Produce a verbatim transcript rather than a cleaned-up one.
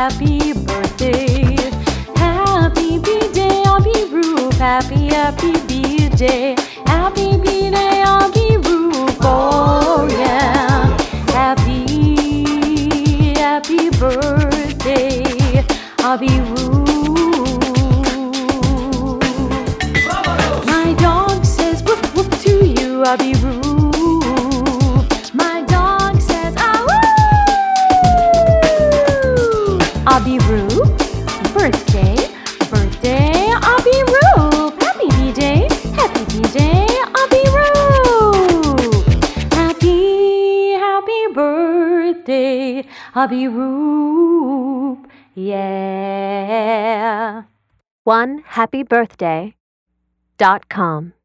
happy birthday. Happy B-Day, Abby Roop. Happy, happy B-Day. Happy B-Day, Abby Roop. Oh yeah. Happy, happy birthday, Abby Roop. My dog says woof woof to you, Abby Roop. My dog says ah woo. Abby Roop, birthday, birthday, Abby Roop. Happy B-Day, happy B-Day, Abby Roop. Happy, happy birthday, Abby Roop. Yeah. one happy birthday dot com